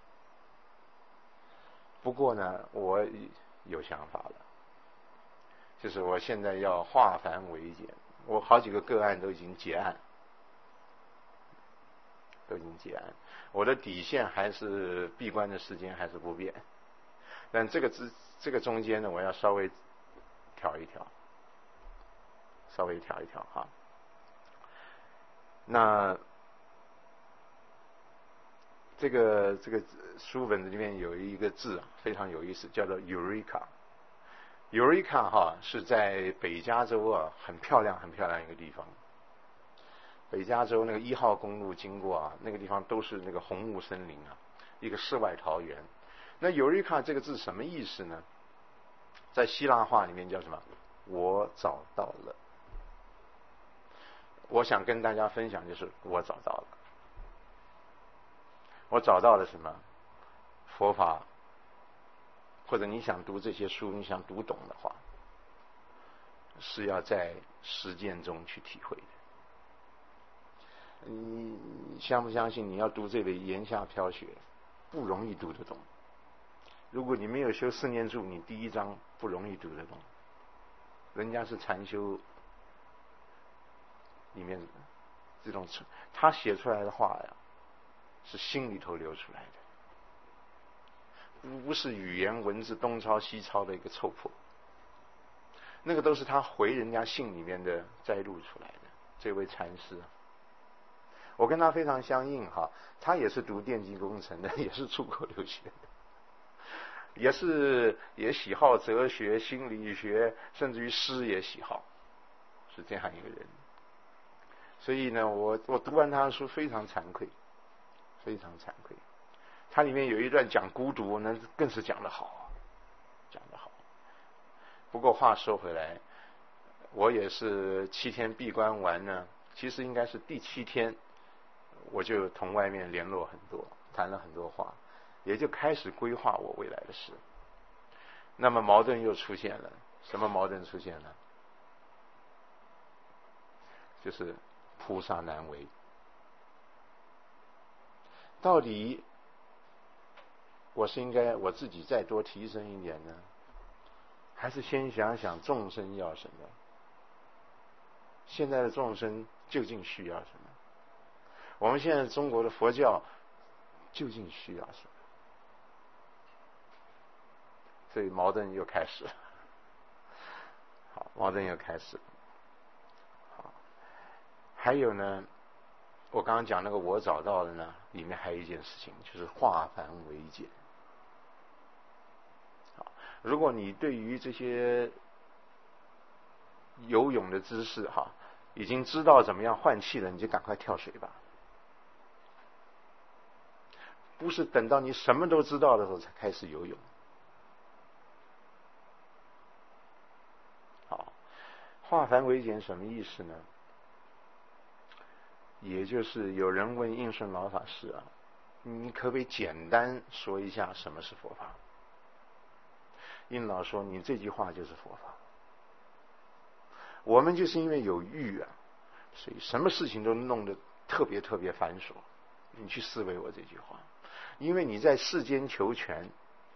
S1: 不过呢，我有想法了，就是我现在要化繁为简，我好几个个案都已经结案，都已经结案，我的底线还是闭关的时间还是不变，但这个之这个中间呢，我要稍微调一调，稍微调一调哈。那这个这个书本子里面有一个字啊，非常有意思，叫做 Eureka。Eureka 哈是在北加州啊，很漂亮很漂亮一个地方。北加州那个一号公路经过啊，那个地方都是那个红木森林啊，一个世外桃源。那 Eureka 这个字什么意思呢？在希腊话里面叫什么？我找到了。我想跟大家分享，就是我找到了。我找到了什么？佛法，或者你想读这些书，你想读懂的话，是要在实践中去体会的。你相不相信？你要读这类言下飘雪，不容易读得懂。如果你没有修四念住，你第一章不容易读得懂。人家是禅修里面这种，他写出来的话呀，是心里头流出来的，不是语言文字东抄西抄的一个凑破，那个都是他回人家信里面的摘录出来的。这位禅师，我跟他非常相应哈，他也是读电机工程的，也是出国留学的，也是也喜好哲学、心理学，甚至于诗也喜好，是这样一个人。所以呢，我我读完他的书非常惭愧，非常惭愧。他里面有一段讲孤独，那更是讲得好，讲得好。不过话说回来，我也是七天闭关完呢，其实应该是第七天，我就同外面联络很多，谈了很多话，也就开始规划我未来的事。那么矛盾又出现了，什么矛盾出现了？就是菩萨难为。到底我是应该我自己再多提升一点呢，还是先想想众生要什么？现在的众生究竟需要什么？我们现在中国的佛教究竟需要什么？所以矛盾又开始了。好，矛盾又开始了。好，还有呢，我刚刚讲那个我找到了呢，里面还有一件事情，就是化繁为简。好，如果你对于这些游泳的知识哈，已经知道怎么样换气了，你就赶快跳水吧。不是等到你什么都知道的时候才开始游泳。好，化繁为简什么意思呢？也就是有人问应顺老法师啊，你可不可以简单说一下什么是佛法？应老说，你这句话就是佛法。我们就是因为有欲啊，所以什么事情都弄得特别特别繁琐。你去思维我这句话，因为你在世间求全，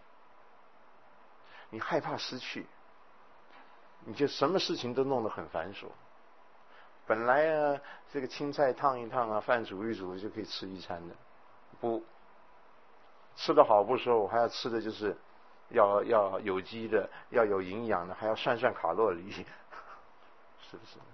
S1: 你害怕失去，你就什么事情都弄得很繁琐。本来啊，这个青菜烫一烫啊，饭煮一煮就可以吃一餐的，不吃得好不说，我还要吃的就是要要有机的，要有营养的，还要算算卡路里，是不是？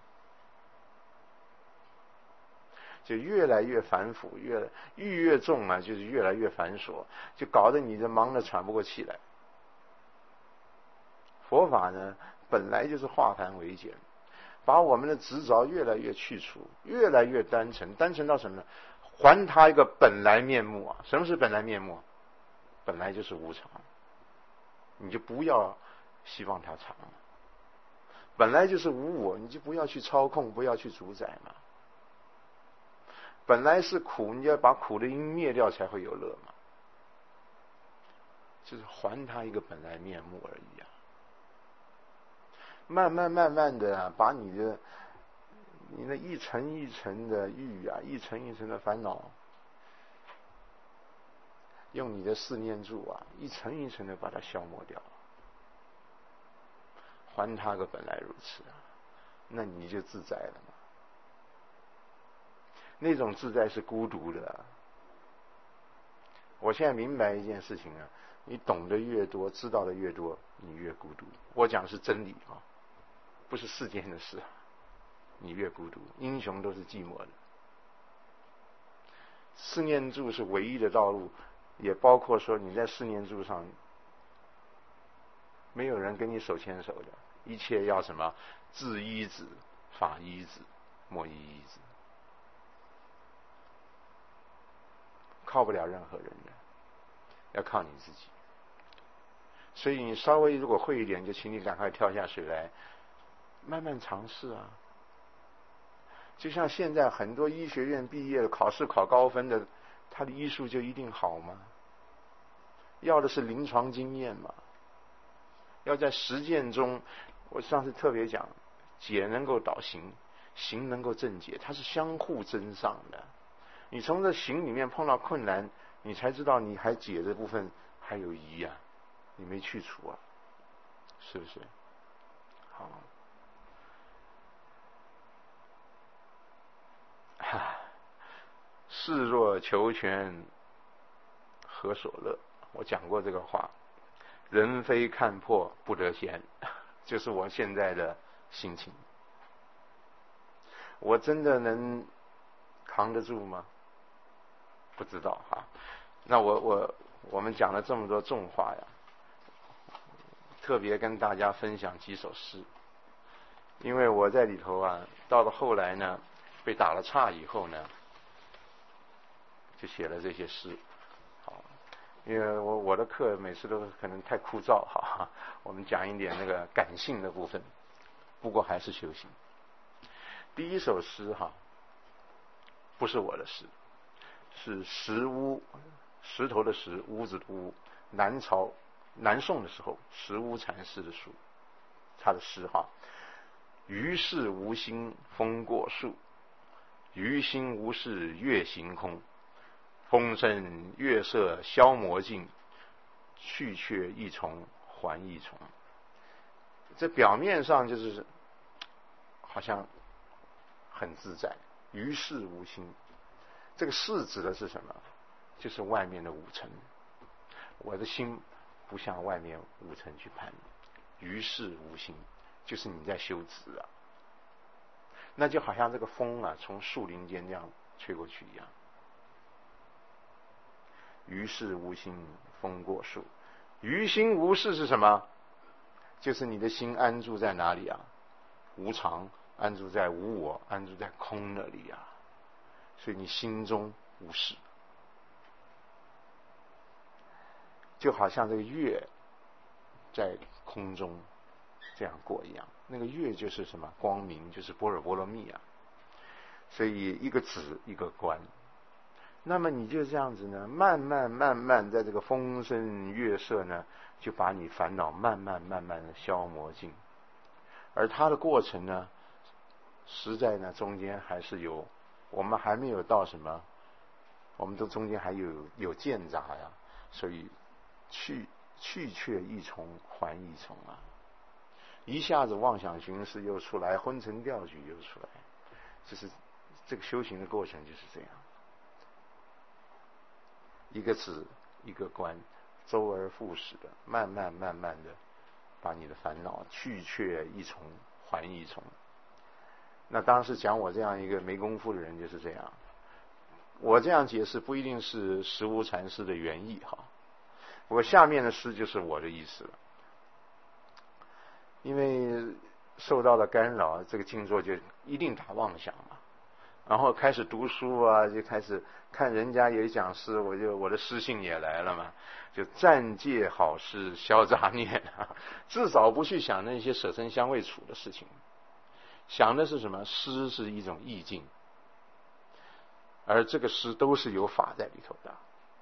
S1: 就越来越繁复，越欲越重啊，就是越来越繁琐，就搞得你这忙得喘不过气来。佛法呢，本来就是化繁为简。 把我们的执着越来越去除，越来越单纯，单纯到什么呢？还他一个本来面目啊！什么是本来面目？本来就是无常，你就不要希望它长。本来就是无我，你就不要去操控，不要去主宰嘛。本来是苦，你要把苦的因灭掉，才会有乐嘛。就是还他一个本来面目而已啊。慢慢慢慢的啊，把你的你那一层一层的欲啊，一层一层的烦恼，用你的四念住啊，一层一层的把它消磨掉，还他个本来如此啊，那你就自在了嘛。那种自在是孤独的啊。我现在明白一件事情啊，你懂得越多，知道的越多，你越孤独。我讲的是真理啊，不是世间的事。你越孤独，英雄都是寂寞的。四念住是唯一的道路，也包括说你在四念住上，没有人跟你手牵手的，一切要什么？自依止，法依止，莫依依止，靠不了任何人的，要靠你自己。所以你稍微如果会一点，就请你赶快跳下水来，慢慢尝试啊。就像现在很多医学院毕业的，考试考高分的，他的医术就一定好吗？要的是临床经验嘛，要在实践中。我上次特别讲，解能够导行，行能够正解，它是相互增上的。你从这行里面碰到困难，你才知道你还解的部分还有疑啊，你没去除啊，是不是？好。士若求全，何所乐？我讲过这个话，人非看破不得闲，就是我现在的心情。我真的能扛得住吗？不知道哈。那我我我们讲了这么多重话呀，特别跟大家分享几首诗，因为我在里头啊，到了后来呢，被打了岔以后呢，就写了这些诗。好，因为我我的课每次都可能太枯燥哈，我们讲一点那个感性的部分，不过还是修行。第一首诗哈，不是我的诗，是石屋，石头的石，屋子的屋，南朝南宋的时候石屋禅师的书，他的诗哈。于是无心风过树，于心无事月行空。风生月色消磨尽，去却一虫还一虫。这表面上就是好像很自在，于事无心。这个事指的是什么？就是外面的五尘。我的心不向外面五尘去攀，于事无心，就是你在修止啊。那就好像这个风啊，从树林间这样吹过去一样。于事无心风过树，于心无事是什么？就是你的心安住在哪里啊？无常，安住在无我，安住在空那里啊。所以你心中无事，就好像这个月在空中这样过一样。那个月就是什么？光明，就是般若波罗蜜啊。所以一个止，一个观。那么你就这样子呢，慢慢慢慢在这个风生月色呢，就把你烦恼慢慢慢慢的消磨尽。而它的过程呢，实在呢中间还是有，我们还没有到什么，我们都中间还有有见杂呀，所以去去却一重还一重啊，一下子妄想寻思又出来，昏沉掉举又出来，就是这个修行的过程就是这样。一个止，一个观，周而复始的，慢慢慢慢的把你的烦恼去却一重还一重。那当时讲我这样一个没功夫的人就是这样。我这样解释不一定是实无禅师的原意哈，不过下面的诗就是我的意思了。因为受到了干扰，这个静坐就一定打妄想嘛。然后开始读书啊，就开始看人家也讲诗，我就我的诗性也来了嘛，就暂借好诗消杂念啊，至少不去想那些舍身香味处的事情，想的是什么？诗是一种意境，而这个诗都是有法在里头的，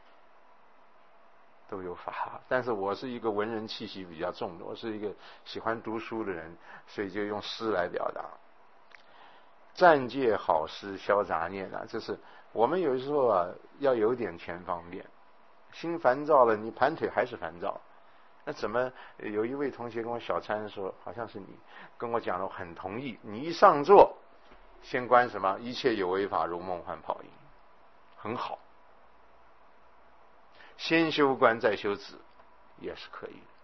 S1: 都有法。但是我是一个文人气息比较重的，我是一个喜欢读书的人，所以就用诗来表达。暂借好诗消杂念啊，这是我们有时候啊要有点全方便。心烦躁了，你盘腿还是烦躁，那怎么？有一位同学跟我小参说，好像是你跟我讲了，我很同意。你一上座，先观什么？一切有为法，如梦幻泡影，很好。先修观再修止，也是可以的。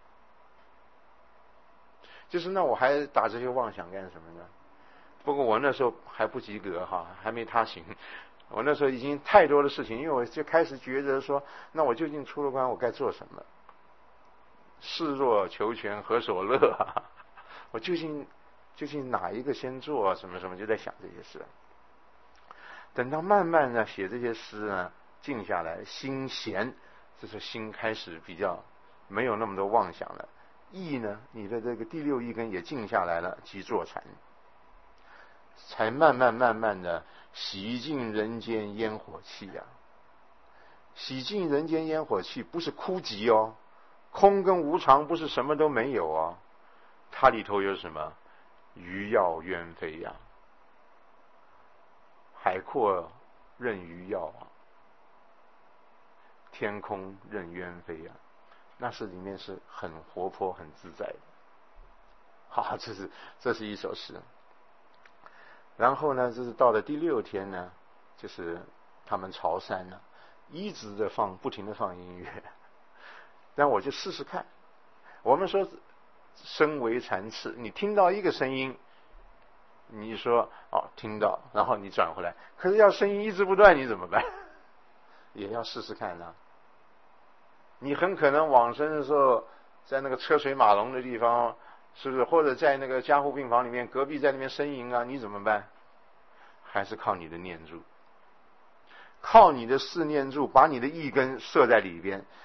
S1: 就是那我还打这些妄想干什么呢？不过我那时候还不及格哈，还没他行。我那时候已经太多的事情，因为我就开始觉得说，那我究竟出了关，我该做什么？示弱求全何所乐啊？我究竟究竟哪一个先做啊？什么什么，就在想这些事。等到慢慢的写这些诗呢，静下来，心闲，这是心开始比较没有那么多妄想了。意呢，你的这个第六意根也静下来了，即坐禅。才慢慢慢慢的洗净人间烟火气呀、啊！洗净人间烟火气不是枯寂哦，空跟无常不是什么都没有哦，它里头有什么？鱼跃鸢飞呀、啊，海阔任鱼跃啊，天空任鸢飞呀、啊，那是里面是很活泼很自在的。好，这是这是一首诗。然后呢，就是到了第六天呢，就是他们朝山了，一直的放，不停的放音乐。但我就试试看。我们说声为禅次，你听到一个声音，你说哦听到，然后你转回来，可是要声音一直不断，你怎么办？也要试试看啊。你很可能往生的时候，在那个车水马龙的地方。是不是？或者在那个加护病房里面，隔壁在那边呻吟啊，你怎么办？还是靠你的念住，靠你的四念住，把你的意根设在里边，